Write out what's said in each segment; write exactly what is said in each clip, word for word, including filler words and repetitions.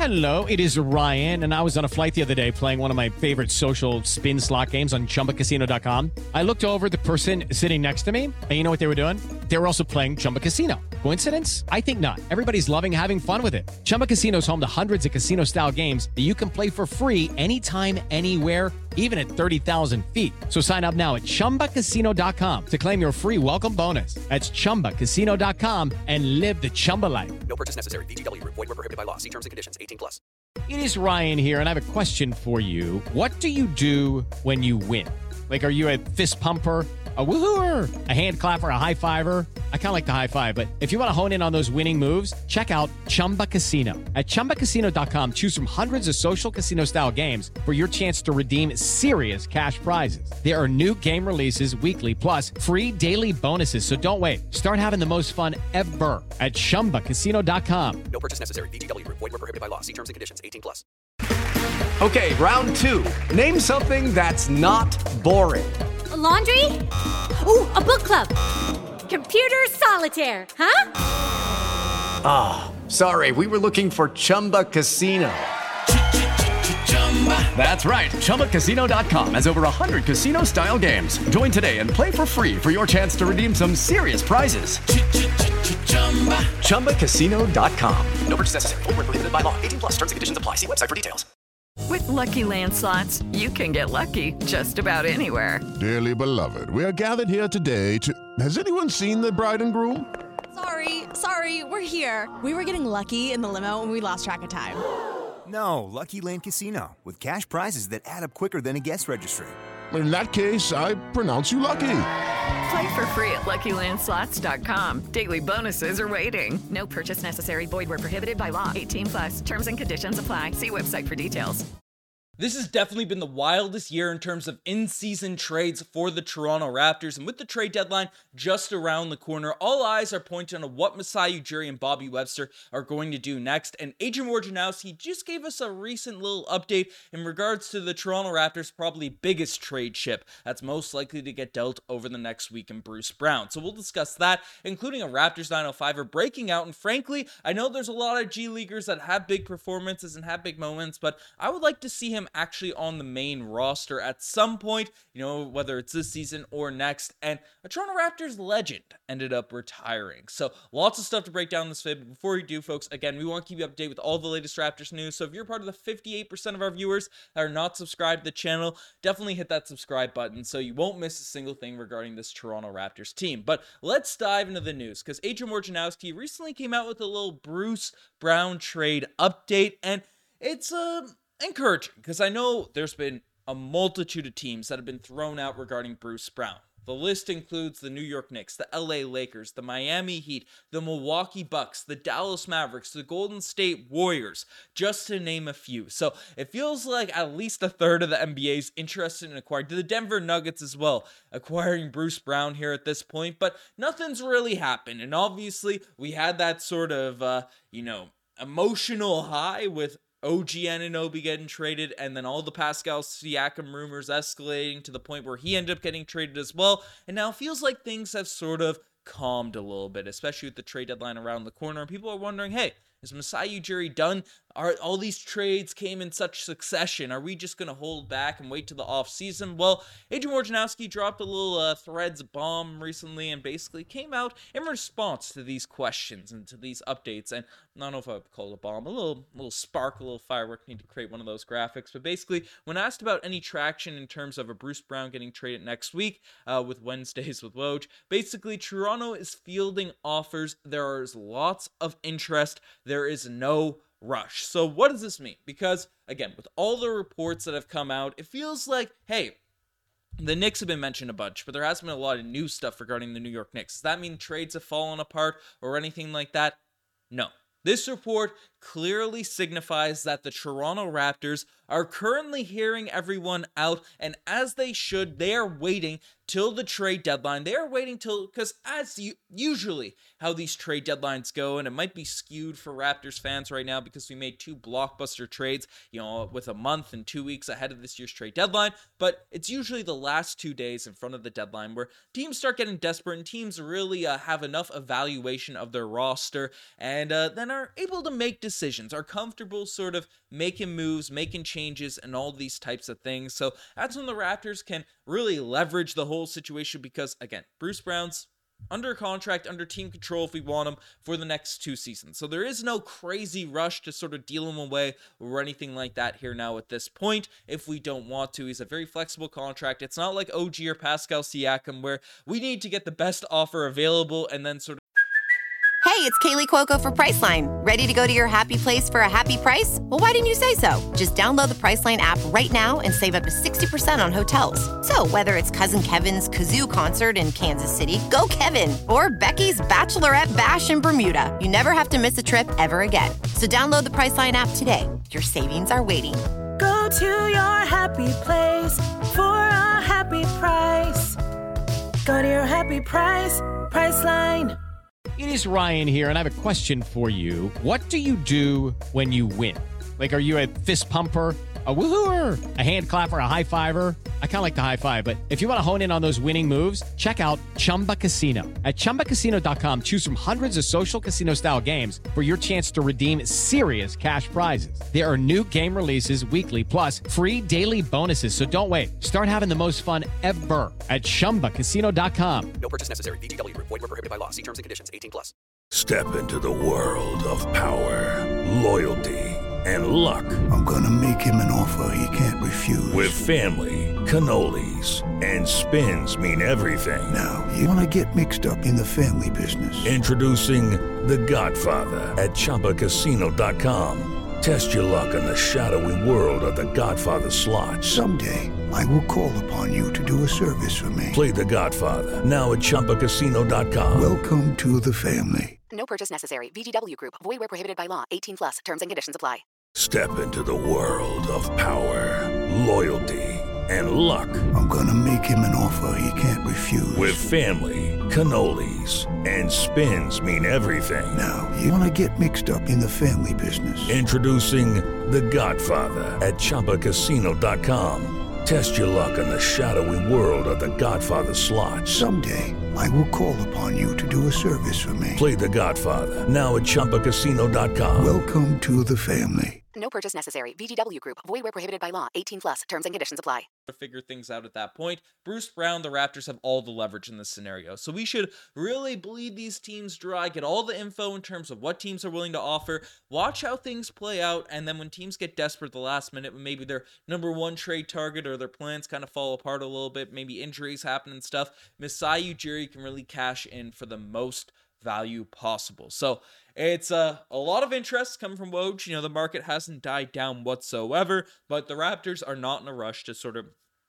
Hello, it is Ryan, and I was on a flight the other day playing one of my favorite social spin slot games on Chumba Casino dot com. I looked over at the person sitting next to me, and you know what they were doing? They were also playing Chumba Casino. Coincidence? I think not. Everybody's loving having fun with it. Chumba Casino is home to hundreds of casino-style games that you can play for free anytime, anywhere, even at thirty thousand feet. So sign up now at Chumba Casino dot com to claim your free welcome bonus. That's Chumba Casino dot com and live the Chumba life. No purchase necessary. V G W. Void where prohibited by law. See terms and conditions. eighteen plus. It is Ryan here, and I have a question for you. What do you do when you win? Like, are you a fist pumper, a woohooer, a hand clapper, a high fiver? I kind of like the high five, but if you want to hone in on those winning moves, check out Chumba Casino. At Chumba Casino dot com, choose from hundreds of social casino-style games for your chance to redeem serious cash prizes. There are new game releases weekly, plus free daily bonuses, so don't wait. Start having the most fun ever at Chumba Casino dot com. No purchase necessary. V G W. Void where prohibited by law. See terms and conditions. eighteen plus. Okay, round two. Name something that's not boring. A laundry? Ooh, a book club. Computer solitaire, huh? Ah, oh, sorry, we were looking for Chumba Casino. That's right, Chumba Casino dot com has over one hundred casino-style games. Join today and play for free for your chance to redeem some serious prizes. Chumba Casino dot com. No purchase necessary. Void where prohibited by law. eighteen plus. Terms and conditions apply. See website for details. With Lucky Land Slots, you can get lucky just about anywhere. Dearly beloved, we are gathered here today to... Has anyone seen the bride and groom? Sorry, sorry, we're here. We were getting lucky in the limo and we lost track of time. No, Lucky Land Casino, with cash prizes that add up quicker than a guest registry. In that case, I pronounce you lucky. Play for free at Lucky Land Slots dot com. Daily bonuses are waiting. No purchase necessary. Void where prohibited by law. eighteen plus. Terms and conditions apply. See website for details. This has definitely been the wildest year in terms of in-season trades for the Toronto Raptors, and with the trade deadline just around the corner, all eyes are pointing on what Masai Ujiri and Bobby Webster are going to do next, and Adrian Wojnarowski just gave us a recent little update in regards to the Toronto Raptors' probably biggest trade chip that's most likely to get dealt over the next week in Bruce Brown. So we'll discuss that, including a Raptors nine oh five-er breaking out, and frankly, I know there's a lot of G-Leaguers that have big performances and have big moments, but I would like to see him actually on the main roster at some point, you know, whether it's this season or next. And a Toronto Raptors legend ended up retiring. So lots of stuff to break down this vid. But before we do, folks, again, we want to keep you up to date with all the latest Raptors news. So if you're part of the fifty-eight percent of our viewers that are not subscribed to the channel, definitely hit that subscribe button so you won't miss a single thing regarding this Toronto Raptors team. But let's dive into the news, because Adrian Wojnarowski recently came out with a little Bruce Brown trade update, and it's a uh, encouraging, because I know there's been a multitude of teams that have been thrown out regarding Bruce Brown. The list includes the New York Knicks, the L A Lakers, the Miami Heat, the Milwaukee Bucks, the Dallas Mavericks, the Golden State Warriors, just to name a few. So it feels like at least a third of the N B A is interested in acquiring, to the Denver Nuggets as well, acquiring Bruce Brown here at this point, but nothing's really happened. And obviously we had that sort of, uh, you know, emotional high with O G Anunoby getting traded, and then all the Pascal Siakam rumors escalating to the point where he ended up getting traded as well. And now it feels like things have sort of calmed a little bit, especially with the trade deadline around the corner. And people are wondering, hey, is Masai Ujiri done? Are all these trades came in such succession? Are we just going to hold back and wait till the offseason? Well, Adrian Wojnarowski dropped a little uh, Threads bomb recently and basically came out in response to these questions and to these updates. And I don't know if I would call it a bomb, a little, little spark, a little firework. Need to create one of those graphics. But basically, when asked about any traction in terms of a Bruce Brown getting traded next week uh, with Wednesdays with Woj, basically Toronto is fielding offers. There is lots of interest. There is no rush. So what does this mean? Because again, with all the reports that have come out, it feels like, hey, the Knicks have been mentioned a bunch, but there hasn't been a lot of new stuff regarding the New York Knicks. Does that mean trades have fallen apart or anything like that? No. This report clearly signifies that the Toronto Raptors are currently hearing everyone out, and as they should, they are waiting till the trade deadline. They are waiting till, because as you, usually how these trade deadlines go, and it might be skewed for Raptors fans right now because we made two blockbuster trades, you know, with a month and two weeks ahead of this year's trade deadline, but it's usually the last two days in front of the deadline where teams start getting desperate and teams really uh, have enough evaluation of their roster and uh, then are able to make decisions decisions, are comfortable sort of making moves, making changes, and all these types of things. So that's when the Raptors can really leverage the whole situation because, again, Bruce Brown's under contract, under team control if we want him for the next two seasons. So there is no crazy rush to sort of deal him away or anything like that here now at this point if we don't want to. He's a very flexible contract. It's not like O G or Pascal Siakam where we need to get the best offer available and then sort of. Hey, it's Kaylee Cuoco for Priceline. Ready to go to your happy place for a happy price? Well, why didn't you say so? Just download the Priceline app right now and save up to sixty percent on hotels. So whether it's Cousin Kevin's Kazoo Concert in Kansas City, go Kevin, or Becky's Bachelorette Bash in Bermuda, you never have to miss a trip ever again. So download the Priceline app today. Your savings are waiting. Go to your happy place for a happy price. Go to your happy price, Priceline. It is Ryan here, and I have a question for you. What do you do when you win? Like, are you a fist pumper, a woohooer, a hand clapper, a high fiver? I kind of like the high five, but if you want to hone in on those winning moves, check out Chumba Casino. At chumba casino dot com, choose from hundreds of social casino-style games for your chance to redeem serious cash prizes. There are new game releases weekly, plus free daily bonuses. So don't wait. Start having the most fun ever at chumba casino dot com. No purchase necessary. V G W Group. Void where prohibited by law. See terms and conditions. eighteen plus. Step into the world of power, loyalty, and luck. I'm gonna make him an offer he can't refuse. With family, cannolis, and spins mean everything. Now, you wanna get mixed up in the family business. Introducing The Godfather at chumba casino dot com. Test your luck in the shadowy world of The Godfather slot. Someday, I will call upon you to do a service for me. Play The Godfather, now at chumba casino dot com. Welcome to the family. No purchase necessary. V G W Group. Void where prohibited by law. eighteen plus. Terms and conditions apply. Step into the world of power, loyalty, and luck. I'm gonna make him an offer he can't refuse. With family, cannolis, and spins mean everything. Now, you wanna get mixed up in the family business. Introducing The Godfather at chumba casino dot com. Test your luck in the shadowy world of The Godfather slot. Someday, I will call upon you to do a service for me. Play The Godfather, now at chumba casino dot com. Welcome to the family. No purchase necessary. V G W Group. Void where prohibited by law. eighteen plus. Terms and conditions apply. To figure things out at that point, Bruce Brown, the Raptors have all the leverage in this scenario. So we should really bleed these teams dry, get all the info in terms of what teams are willing to offer, watch how things play out, and then when teams get desperate at the last minute, when maybe their number one trade target or their plans kind of fall apart a little bit, maybe injuries happen and stuff, Masai Ujiri can really cash in for the most value possible. So it's uh, a lot of interest coming from Woj. You know, the market hasn't died down whatsoever, but the Raptors are not in a rush to sort of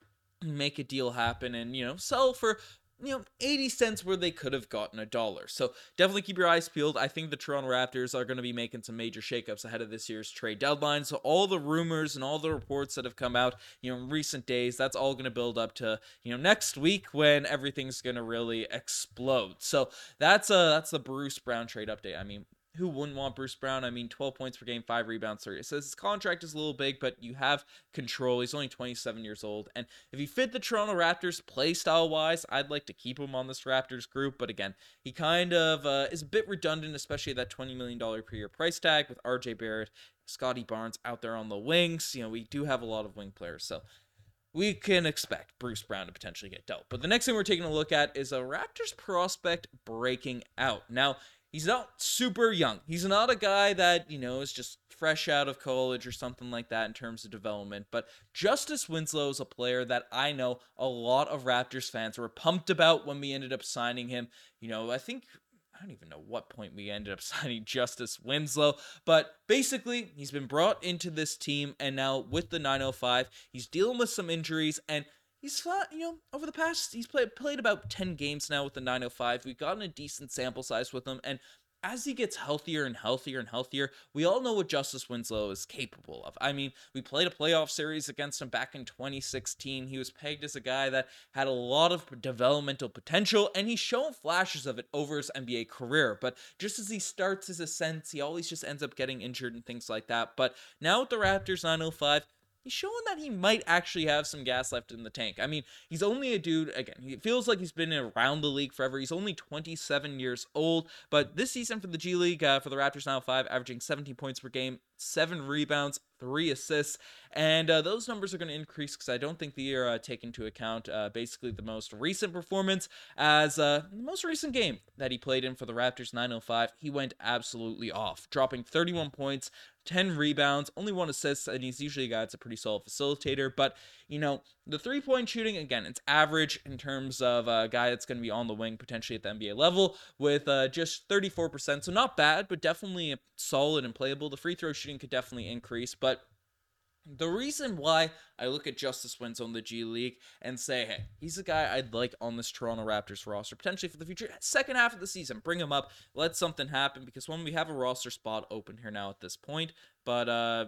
make a deal happen and, you know, sell for, you know, eighty cents where they could have gotten a dollar. So definitely keep your eyes peeled. I think the Toronto Raptors are going to be making some major shakeups ahead of this year's trade deadline. So all the rumors and all the reports that have come out, you know, in recent days, that's all going to build up to, you know, next week when everything's going to really explode. So that's uh that's the Bruce Brown trade update. I mean, who wouldn't want Bruce Brown? I mean, twelve points per game, five rebounds, three. It says his contract is a little big, but you have control. He's only twenty-seven years old. And if he fit the Toronto Raptors play style-wise, I'd like to keep him on this Raptors group. But again, he kind of uh, is a bit redundant, especially that twenty million dollars per year price tag with R J Barrett, Scotty Barnes out there on the wings. You know, we do have a lot of wing players, so we can expect Bruce Brown to potentially get dealt. But the next thing we're taking a look at is a Raptors prospect breaking out. Now, he's not super young. He's not a guy that, you know, is just fresh out of college or something like that in terms of development. But Justice Winslow is a player that I know a lot of Raptors fans were pumped about when we ended up signing him. You know, I think, I don't even know what point we ended up signing Justice Winslow. But basically, he's been brought into this team. And now with the nine oh five, he's dealing with some injuries. And he's fought, you know, over the past, he's played played about ten games now with the nine oh five. We've gotten a decent sample size with him, and as he gets healthier and healthier and healthier, we all know what Justice Winslow is capable of. I mean, we played a playoff series against him back in twenty sixteen. He was pegged as a guy that had a lot of developmental potential, and he's shown flashes of it over his N B A career. But just as he starts his ascent, he always just ends up getting injured and things like that. But now with the Raptors nine oh five, he's showing that he might actually have some gas left in the tank. I mean, he's only a dude, again, he feels like he's been around the league forever. He's only twenty-seven years old, but this season for the G League, uh, for the Raptors nine oh five, averaging seventeen points per game, seven rebounds, three assists, and uh, those numbers are going to increase because I don't think they are uh, taken into account uh, basically the most recent performance, as uh, the most recent game that he played in for the Raptors nine oh five, he went absolutely off, dropping thirty-one points, ten rebounds, only one assist, and he's usually a guy that's a pretty solid facilitator. But, you know, the three-point shooting, again, it's average in terms of a guy that's going to be on the wing potentially at the N B A level with uh, just thirty-four percent. So not bad, but definitely solid and playable. The free throw shooting could definitely increase, but the reason why I look at Justice Winslow in the G League and say, hey, he's a guy I'd like on this Toronto Raptors roster, potentially for the future, second half of the season, bring him up, let something happen, because when we have a roster spot open here now at this point, but, uh,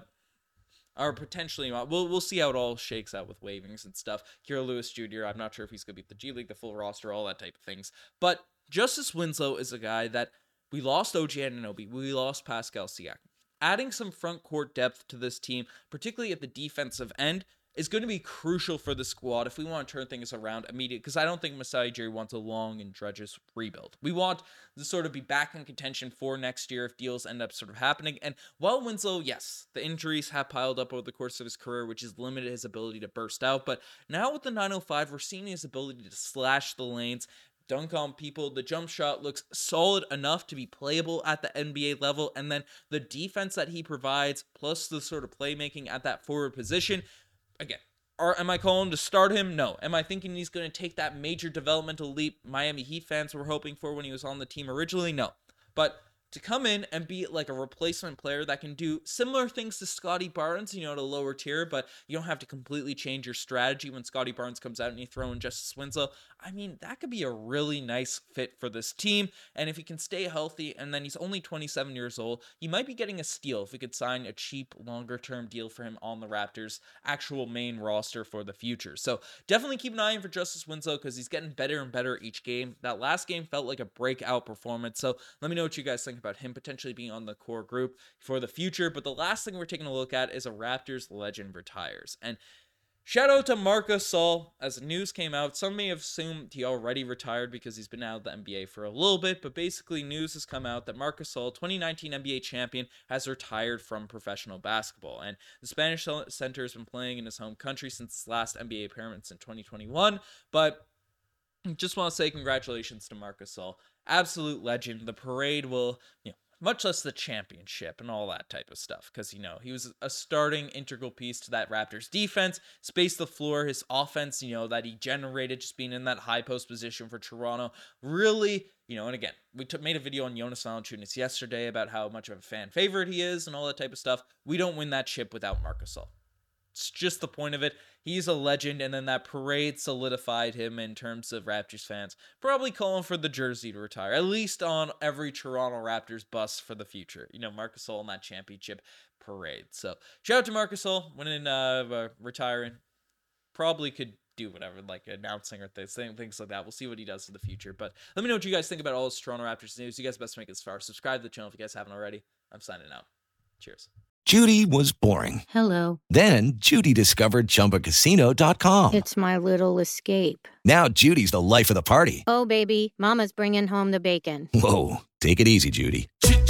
or potentially, we'll we'll see how it all shakes out with waivings and stuff. Kira Lewis Junior, I'm not sure if he's going to be at the G League, the full roster, all that type of things, but Justice Winslow is a guy that we lost O G Anunoby, we lost Pascal Siakam. Adding some front court depth to this team, particularly at the defensive end, is going to be crucial for the squad if we want to turn things around immediately, because I don't think Masai Ujiri wants a long and drudgeous rebuild. We want to sort of be back in contention for next year if deals end up sort of happening. And while Winslow, yes, the injuries have piled up over the course of his career, which has limited his ability to burst out, but now with the nine oh five, we're seeing his ability to slash the lanes, dunk on people. The jump shot looks solid enough to be playable at the N B A level, and then the defense that he provides, plus the sort of playmaking at that forward position, again, are, am I calling to start him? No. Am I thinking he's going to take that major developmental leap Miami Heat fans were hoping for when he was on the team originally? No. But to come in and be like a replacement player that can do similar things to Scotty Barnes, you know, at a lower tier, but you don't have to completely change your strategy when Scotty Barnes comes out and you throw in Justice Winslow. I mean, that could be a really nice fit for this team. And if he can stay healthy, and then he's only twenty-seven years old, you might be getting a steal if we could sign a cheap, longer-term deal for him on the Raptors' actual main roster for the future. So definitely keep an eye on for Justice Winslow because he's getting better and better each game. That last game felt like a breakout performance. So let me know what you guys think about him potentially being on the core group for the future. But the last thing we're taking a look at is a Raptors legend retires. And shout out to Marc Gasol. As news came out, some may have assumed he already retired because he's been out of the N B A for a little bit, but basically news has come out that Marc Gasol, twenty nineteen N B A champion, has retired from professional basketball. And the Spanish center has been playing in his home country since his last N B A appearance in twenty twenty-one, but just want to say congratulations to Marc Gasol. Absolute legend. The parade will, you know, much less the championship and all that type of stuff, because, you know, he was a starting integral piece to that Raptors defense, spaced the floor, his offense, you know, that he generated just being in that high post position for Toronto, really, you know, and again, we took, made a video on Jonas Valanciunas yesterday about how much of a fan favorite he is and all that type of stuff. We don't win that chip without Marc Gasol. It's just the point of it. He's a legend, and then that parade solidified him in terms of Raptors fans probably calling for the jersey to retire, at least on every Toronto Raptors bus for the future. You know, Marc Gasol in that championship parade. So shout out to Marc Gasol winning, uh, uh, retiring. Probably could do whatever, like announcing or things, things like that. We'll see what he does in the future. But let me know what you guys think about all this Toronto Raptors news. You guys best make it as far. Subscribe to the channel if you guys haven't already. I'm signing out. Cheers. Judy was boring. Hello. Then Judy discovered Chumba Casino dot com. It's my little escape. Now Judy's the life of the party. Oh, baby, mama's bringing home the bacon. Whoa, take it easy, Judy.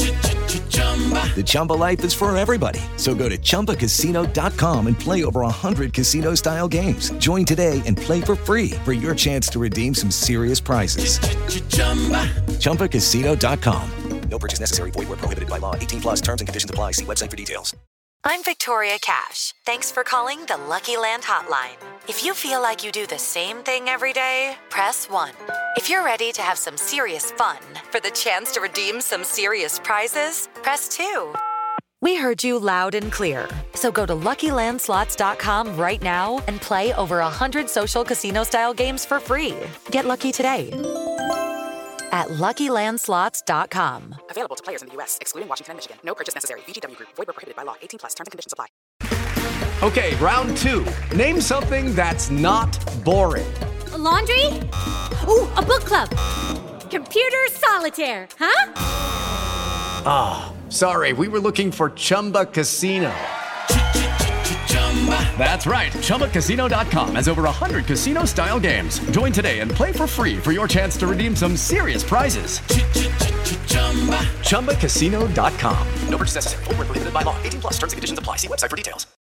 The Chumba life is for everybody. So go to Chumba Casino dot com and play over one hundred casino-style games. Join today and play for free for your chance to redeem some serious prizes. Chumba Casino dot com. No purchase necessary. Void where prohibited by law. eighteen plus terms and conditions apply. See website for details. I'm Victoria Cash. Thanks for calling the Lucky Land Hotline. If you feel like you do the same thing every day, press one. If you're ready to have some serious fun for the chance to redeem some serious prizes, press two. We heard you loud and clear. So go to Lucky Land Slots dot com right now and play over one hundred social casino-style games for free. Get lucky today at Lucky Land Slots dot com. Available to players in the U S, excluding Washington and Michigan. No purchase necessary. V G W Group. Void where prohibited by law. eighteen plus. Terms and conditions apply. Okay, round two. Name something that's not boring. A laundry? Ooh, a book club. Computer solitaire, huh? Ah, oh, sorry. We were looking for Chumba Casino. That's right. Chumba Casino dot com has over one hundred casino-style games. Join today and play for free for your chance to redeem some serious prizes. Chumba Casino dot com. No purchase necessary. Void where prohibited by law. eighteen plus terms and conditions apply. See website for details.